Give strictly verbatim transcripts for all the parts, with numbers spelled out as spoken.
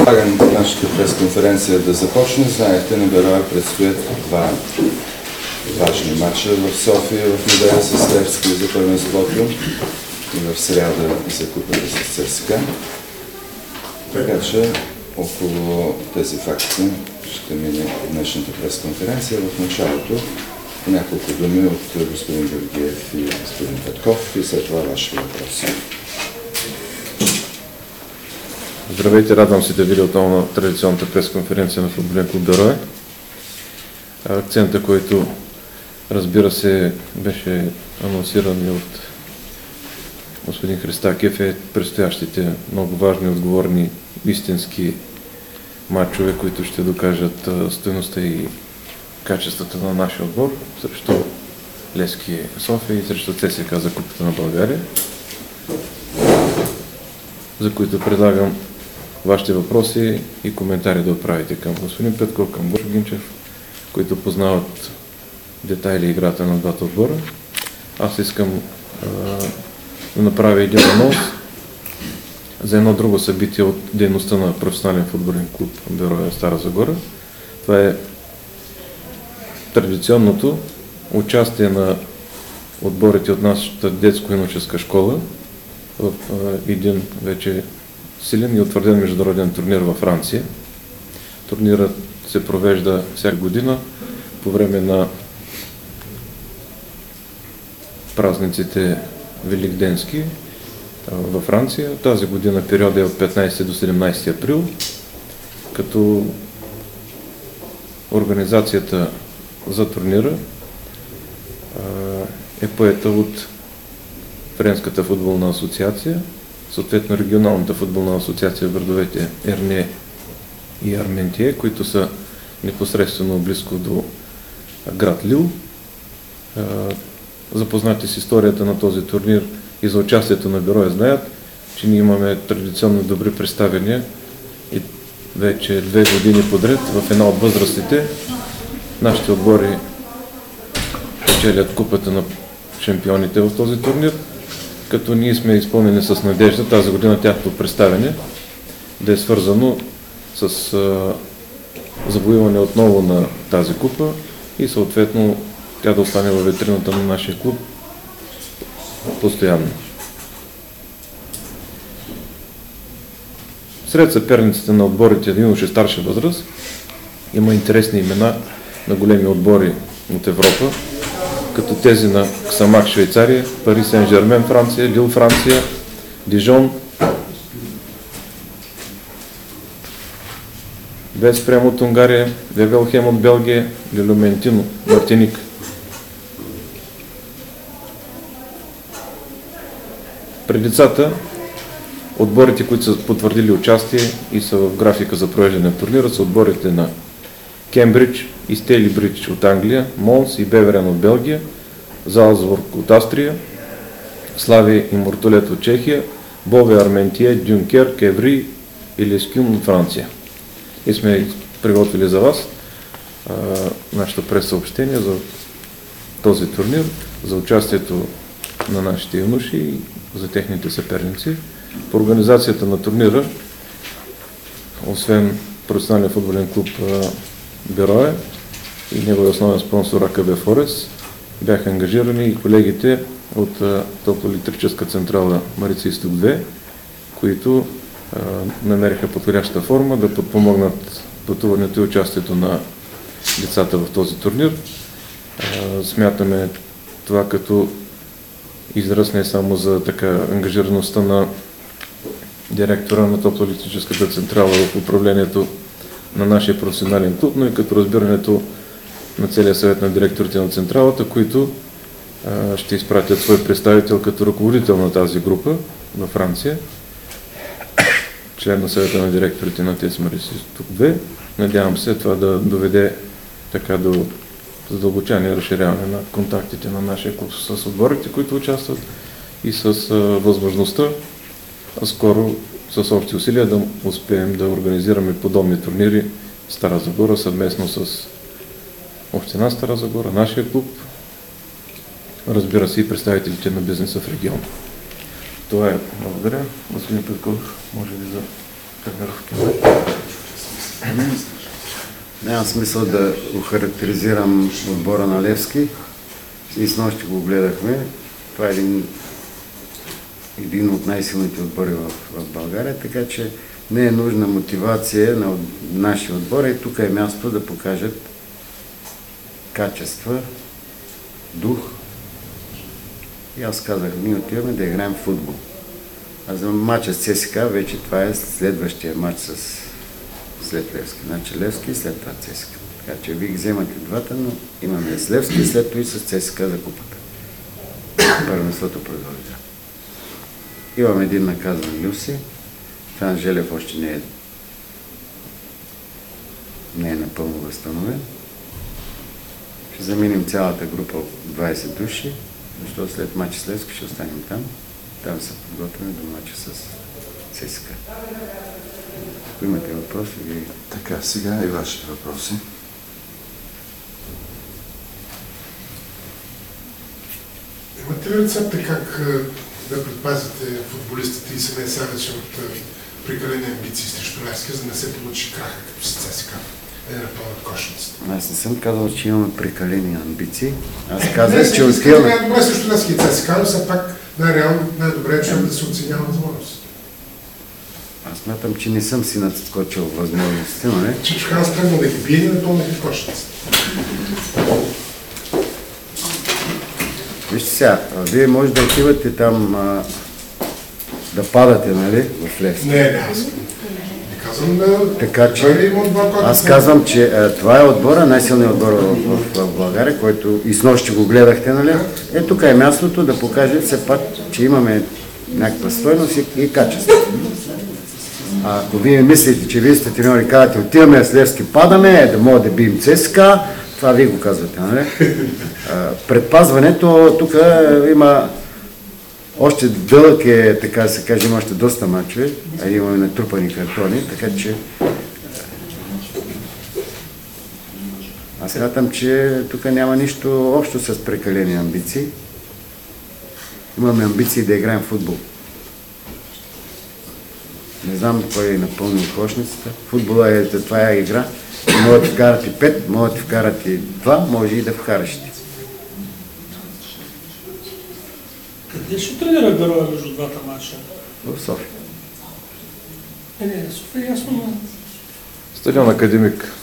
Предлагам нашата пресконференция да започне. Знаете, на Берое предстоят два важни матча в София, в неделя с Левски за първенството и в сряда за купата с ЦСКА. Така че около тези факти ще мине днешната пресконференция. В началото няколко думи от господин Георгиев и господин Петков и след това ваши въпроси. Здравейте, радвам се да видя отново на традиционната пресконференция на футболен клуб Берое. Акцента, който разбира се беше анонсиран и от господин Христакев, е предстоящите много важни, отговорни, истински матчове, които ще докажат стойността и качествата на нашия отбор срещу Левски София и срещу ЦСКА за Купата на България, за които предлагам вашите въпроси и коментари да отправите към господин Петков, към Бошо Гинчев, които познават детайли играта на двата отбора. Аз искам а, да направя един анонс за едно друго събитие от дейността на професионален футболен клуб Берое Стара Загора. Това е традиционното участие на отборите от нашата детско-юношеска школа в а, един вече силен и утвърден международен турнир във Франция. Турнирът се провежда всяка година по време на празниците великденски във Франция. Тази година периода е от петнайсети до седемнайсети април, като организацията за турнира е поета от Френската футболна асоциация, съответно регионалната футболна асоциация в градовете Ерне и Арментие, които са непосредствено близко до град Лил. Запознати с историята на този турнир и за участието на Берое знаят, че ние имаме традиционно добри представяния и вече две години подред в една от възрастите нашите отбори печелят купата на шампионите в този турнир, като ние сме изпълнени с надежда тази година тяхното представяне да е свързано с а, завоюване отново на тази купа и съответно тя да остане във витрината на нашия клуб постоянно. Сред съперниците на отборите на юноши старша възраст има интересни имена на големи отбори от Европа, като тези на Ксамак Швейцария, Пари Сен-Жермен Франция, Лил Франция, Дижон, Веспрем от Унгария, Вевелхем от Белгия, Лилюментино, Мартиник. Пред децата, отборите, които са потвърдили участие и са в графика за провеждане на турнира, са отборите на Кембридж и Стейли Бридж от Англия, Монс и Беверен от Белгия, Залцбург от Австрия, Славия и Мортолет от Чехия, Бове Арментие, Дюнкер, Кеври и Лескюн от Франция. И сме приготвили за вас а, нашето прес-съобщение за този турнир, за участието на нашите юноши и за техните съперници. По организацията на турнира, освен професионален футболен клуб Берое и неговия основен спонсор АКБ Форест, бяха ангажирани и колегите от топлоелектрическа централа Марица Изток две, които а, намериха подходяща форма да подпомогнат пътуването и участието на децата в този турнир. А, смятаме това като израз не само за така ангажираността на директора на топлоелектрическата централа в управлението на нашия професионален клуб, но и като разбирането на целия съвет на директорите на централата, които а, ще изпратят свой представител като ръководител на тази група във Франция, член на съвета на директорите на ТЕЦ Марица Изток две. Надявам се това да доведе така до задълбочаване и разширяване на контактите на нашия клуб с отборите, които участват и с а, възможността а скоро с общи усилия да успеем да организираме подобни турнири в Стара Загора съвместно с Община Стара Загора, нашия клуб, разбира се и представителите на бизнеса в региона. Това е. Благодаря. Господин Петков, може ли за тренировки. Няма смисъл да охарактеризирам отбора на Левски. И с нощи го гледахме. Това е един, един от най-силните отбори в, в България, така че не е нужна мотивация на нашия отбор и тук е място да покажат качества, дух. И аз казах, ние отиваме да играем в футбол. А за матча с ЦСКА вече това е следващия матч с след Левски. Значи Левски и след това ЦСКА. Така че вие вземате двата, но имаме с Левски и след това и с ЦСКА за купата. Първенството продължава. Имаме един наказан Люси. Фран Желев още не е, не е напълно възстановен. Ще заминем цялата група от двайсет души, защото след матча с Левски ще останем там. Там се подготвяме до матча с ЦСКА. Ако имате въпроси, ви... Така, сега и вашите въпроси. Имате ли рецепта как да предпазите футболистите и Семен Савич от прекалени амбиции срещу Левски, за да не се получи краха като с ЦСКА? Е да напълнат кошницата. Аз не съм казал, че имаме прекалени амбиции. Аз казах, че отиваме... Не, добре срещу Левски и ЦСКА, но все пак най-реално, най-добре е човек да се оценява възможност. Аз смятам, че не съм си надскочил възможностите, но не? Чичхан стръгна да ги бие и напълнат кошницата. Вижте сега, вие може да отивате там а, да падате, нали, в Левски. Не, не, аз не казвам да... Така че, аз казвам, че а, това е отбора, най-силният отбор в, в, в България, който и с нощи го гледахте, нали? Е, тук е мястото да покаже все пак, че имаме някаква стойност и, и качество. А ако вие мислите, че вие сте треньори и казвате, отиваме с Левски, падаме, да мога да бием ЦСКА, това вие го казвате, нали? А, предпазването, тук има още дълъг е, така да се каже, има още доста мачове, а имаме натрупани картони, така че аз смятам, че тук няма нищо общо с прекалени амбиции. Имаме амбиции да играем в футбол. Не знам кой е напълнил кошницата. Футбола е, това е игра. Може да вкарат и пет, може да вкарат и два, може и да вкараш ти. Къде ще тренира Бероя между двата матча? В София. Не, не, София ясно, но... Стадион Академик.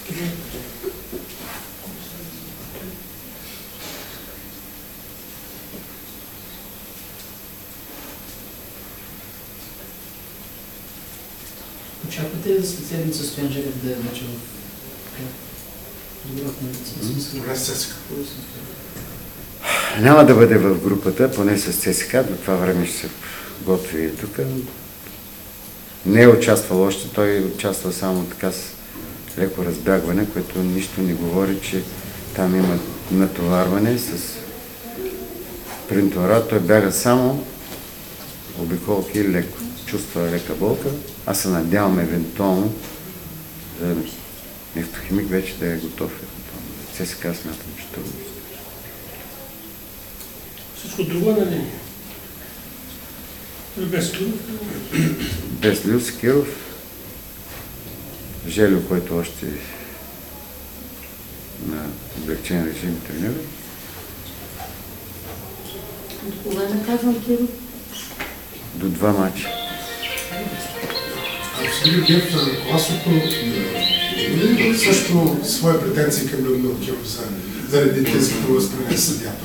Очаквате ли след седмица Стоян Желев да е вече в добро Не с ЦСКА. Няма да бъде в групата, поне с ЦСКА, до това време ще се готви и тук. Не е участвал още, той участва само така с леко разбягване, което нищо не говори, че там има натоварване с принтора. Той бяга само обиколки и леко. Чувства лека болка. Аз се надявам евентуално за Нефтохимик вече да е готов. ЦСКА смятам, че това е. Всичко друго на линия. Без Киров? Без Люс Киров. Желю, който още на облегчен режим тренира. От кога е наказан Киров? До два мача. Господин Гев, ръководството също свои претенции към Людмил Киров за, заради тези, които възприне съдята.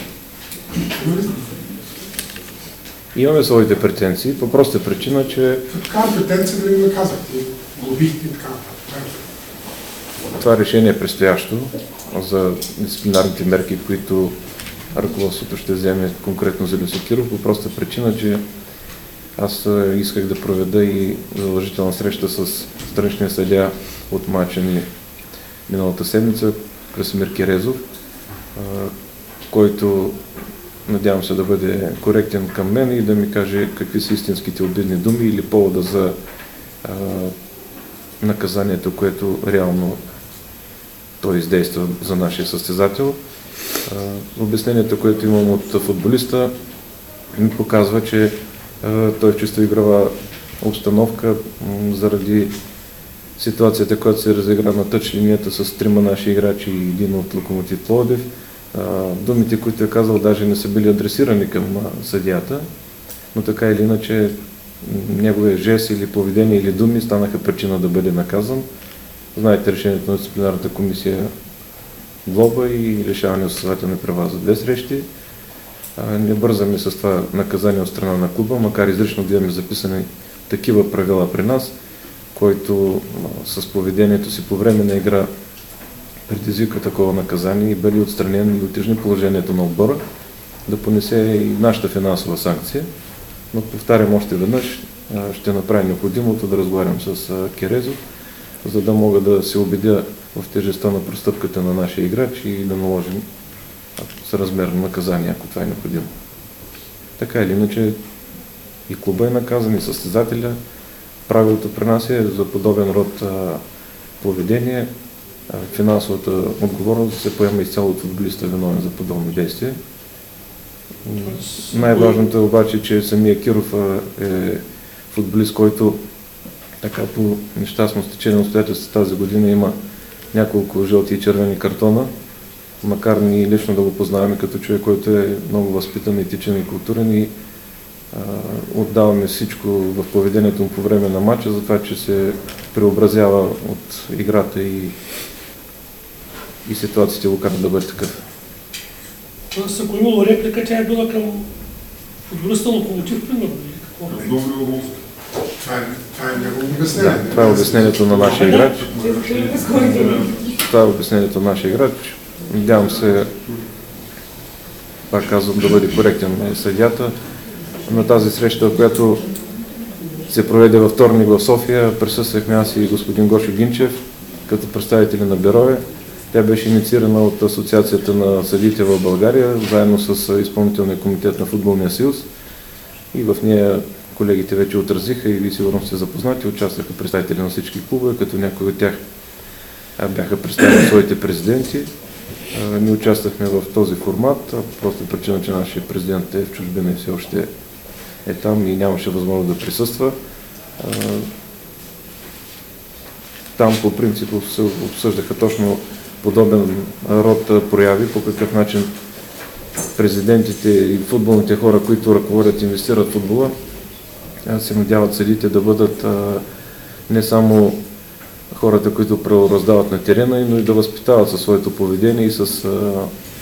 Имаме своите претенции, по проста причина, че Такава претенция да ви наказвате, глобихте и така нататък. това решение е предстоящо за дисциплинарните мерки, които ръководството ще вземе конкретно за Люси Киров, по проста причина, че аз исках да проведа и задължителна среща с страничния съдия от мача ни миналата седмица, Красимир Кирезов, който надявам се да бъде коректен към мен и да ми каже какви са истинските обидни думи или повода за а, наказанието, което реално той издейства за нашия състезател. А, обяснението, което имам от футболиста, ми показва, че а, той в чисто игрова обстановка м, заради ситуацията, която се разигра на тъч линията с трима наши играчи и един от Локомотив Пловдив. Думите, които е казал, даже не са били адресирани към а, съдията, но така или иначе неговия жест или поведение или думи станаха причина да бъде наказан. Знаете решението на дисциплинарната комисия глоба и лишаване от състезателни права за две срещи. А, не бързаме с това наказание от страна на клуба, макар изрично да имаме записани такива правила при нас, който а, с поведението си по време на игра предизвика такова наказание и бъде отстранен и утежни положението на отбора, да понесе и нашата финансова санкция. Но повтарям още веднъж, а, ще направим необходимото да разговарям с а, Керезов, за да мога да се убедя в тежестта на престъпката на нашия играч и да наложим съразмерно наказание, ако това е необходимо. Така или иначе и клуба е наказан, и състезателя. Правилото при нас е за подобен род а, поведение. А, финансовата отговорност се поема изцяло от футболиста виновен за подобни действия. Най-важното е обаче, че самия Киров а, е футболист, който така по нещастно стечение на обстоятелствата тази година има няколко жълти и червени картона, макар ни лично да го познаваме като човек, който е много възпитан, етичен и културен и а, отдаваме всичко в поведението му по време на матча, за това, че се преобразява от играта и, и ситуациите го карат да бъде такъв. Тоест, ако имало реплика, тя е била към футболиста Локомотив, примерно, или какво? Това е, това е негово обяснение. Да, това е обяснението на нашия играч. Това е обяснението на нашия играч. Надявам се, пак казвам, да бъде коректен съдията. На тази среща, която се проведе във вторник в София, присъствахме аз и господин Гошо Гинчев, като представители на Берое. Тя беше инициирана от Асоциацията на съдиите в България, заедно с Изпълнителния комитет на Футболния съюз. И в нея колегите вече отразиха и вие сигурно сте запознати, участваха представители на всички клубове, като някои от тях бяха представени своите президенти. Ние участвахме в този формат, просто причина, че нашия президент е в чужбина и все още е там и нямаше възможност да присъства. Там по принцип се обсъждаха точно подобен род прояви, по какъв начин президентите и футболните хора, които ръководят и инвестират в футбола, се надяват съдите да бъдат а, не само хората, които правораздават на терена, но и да възпитават със своето поведение и с а,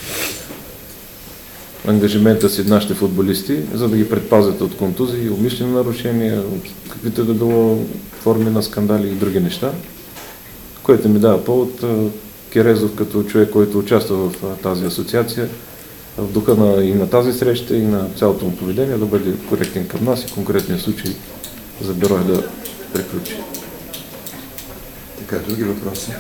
ангажимента си нашите футболисти, за да ги предпазят от контузии, умишлени нарушения, от каквито да било форми на скандали и други неща, което ми дава повод а, Керезов като човек, който участва в а, тази асоциация, в духа на, и на тази среща, и на цялото му поведение да бъде коректен към нас и конкретния случай за Берое да приключи. Така, други въпроси?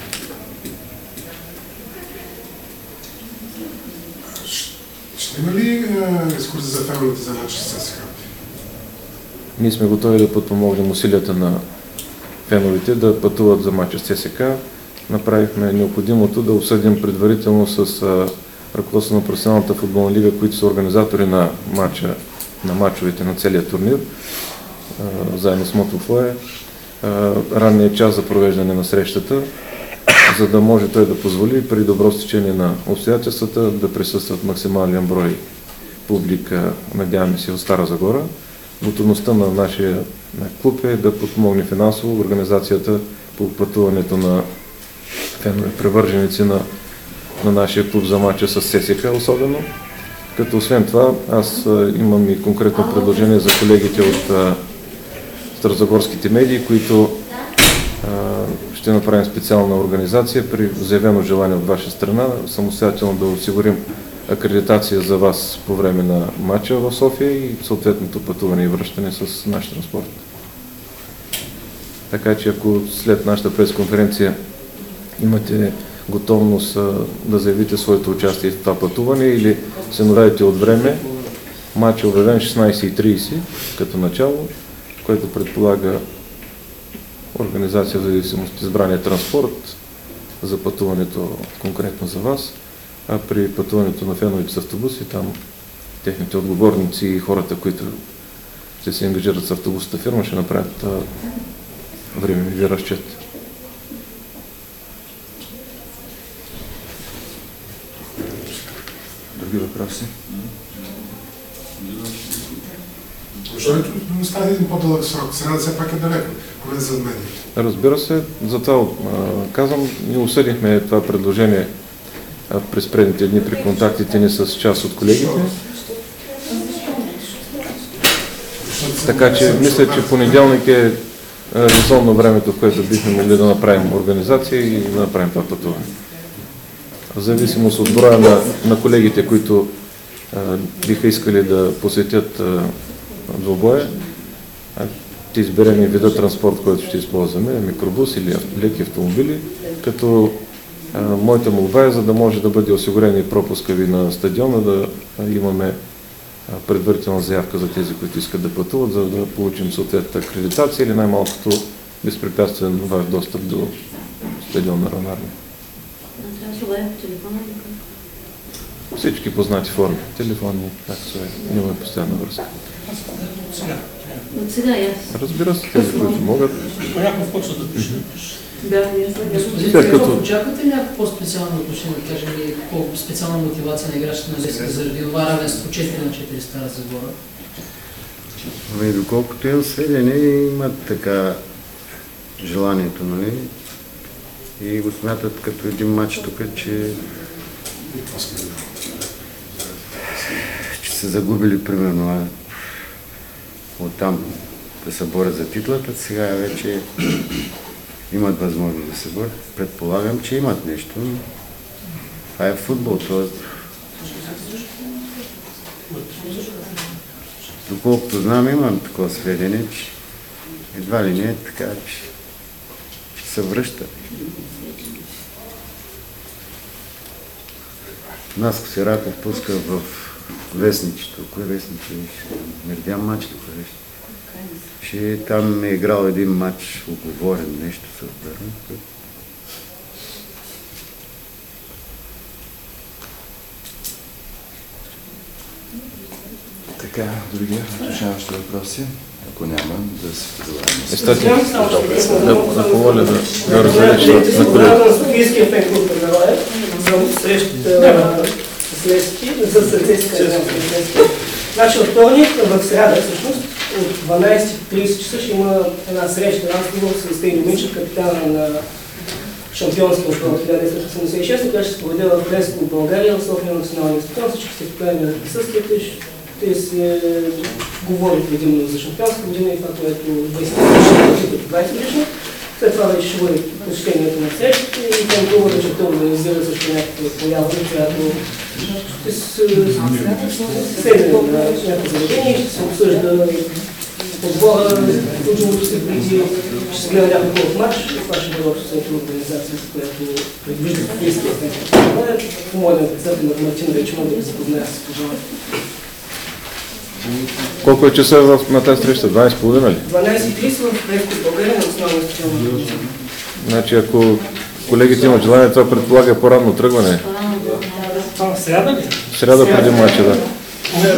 Ще има ли екскурзия за феновете за матч с ЦСКА? Ние сме готови да подпомогнем усилията на феновете да пътуват за матча с ЦСКА. Направихме необходимото да обсъдим предварително с ръководството на професионалната футболна лига, които са организатори на матча, на матчовете на целия турнир, заедно с Мотофлое, ранният час за провеждане на срещата, за да може той да позволи при добро стечение на обстоятелствата да присъстват максимален брой публика, надяваме се, от Стара Загора. Готовността на нашия клуб е да подпомогне финансово организацията по пътуването на фенове, привърженици на на нашия клуб за матча с ЦСКА особено. Като освен това, аз а, имам и конкретно предложение за колегите от а, старозагорските медии, които а, ще направим специална организация при заявено желание от ваша страна, самостоятелно да осигурим акредитация за вас по време на матча в София и съответното пътуване и връщане с наш транспорт. Така че ако след нашата пресконференция имате готовност а, да заявите своето участие в това пътуване или се нуждаете от време, матч е обявен шестнайсет и трийсет като начало, което предполага организация в зависимост от избрания транспорт за пътуването конкретно за вас, а при пътуването на феновете с автобуси, там техните отговорници и хората, които ще се ангажират с автобусната фирма, ще направят времеви разчет. Други въпроси? Защо ли не става един по-дълъг срок? Сега все пак е далеко, поне за мен. Разбира се, затова казвам, ние осъдихме това предложение през предните дни при контактите ни с част от колегите. Така че мисля, че понеделник е резонно времето, в което бихме могли да направим организация и да направим това пътуване. В зависимост от броя на, на колегите, които а, биха искали да посетят двубоя, ще изберем и вида транспорт, който ще използваме, микробус или леки автомобили, като а, моята молба е, за да може да бъде осигурен и пропуска ви на стадиона, да а, имаме а, предварителна заявка за тези, които искат да пътуват, за да получим съответната акредитация или най-малкото безпрепятствен ваш достъп до стадион на Ранарни. Всички познати форми. Телефони, както е. Няма постоянна връзка. От сега и аз. Разбира се, тези, които могат. Някакъв почва да пише. Да, ние сме. Господин Петров, очаквате ли някакво по-специално отношение, да кажем, или по-специална мотивация на играчите на Левски заради това равенство четири на четири Стара Загора? Ами, доколкото имам сведения, имат така желанието, нали? И го смятат като един матч тук, че че са загубили примерно а оттам да се борят за титлата, сега вече имат възможност да се борят. Предполагам, че имат нещо. Това е футбол. Това... Доколкото знам, имам такова сведение, че едва ли не е така, че, че се връща. Наско Сираков пуска в вестничето. Кое вестниче? Мердян матч тук беше. Че там е играл един матч, оговорен нещо с Бърн. Така, други уточняващи въпроси? Ако няма, да се предлагаме. Естествено, да, да помоля да, да разделиш на колегите. На Софийския фен-клуб на Героя за среща с Левски, за Сърдецка. Значи от вторник в сряда, всъщност, от дванадесет и тридесет часа ще има една среща, разговор с Стейн Доминчев, капитана на шампионския отбор хиляда деветстотин осемдесет и шеста, която ще се проведе в Левско в България, в София националния стадион. Всички сте поканени на присъствието и ще се говори предимно за шампионска година и това, което двадесет годишно. След това вече ще бъде посещението на срещите и към това вече ще организира също някаква поява, която ще се седне на някакво заведение и ще се обсъжда подбора, случилото се преди, ще се гледа някакъв хубав матч. Това ще бъде общо след организацията, която предвижда Софийския фен-клуб. Помоля председател на Мартин вече мога да ви запозная с пожелание. Колко е часа в, на тази среща? дванадесет и половина ли? дванадесет и тридесет в Левски в България на национална стадион. Значи, ако колегите имат желание, това предполага по-ранно тръгване. Това в сряда ли? Сряда преди матча, да.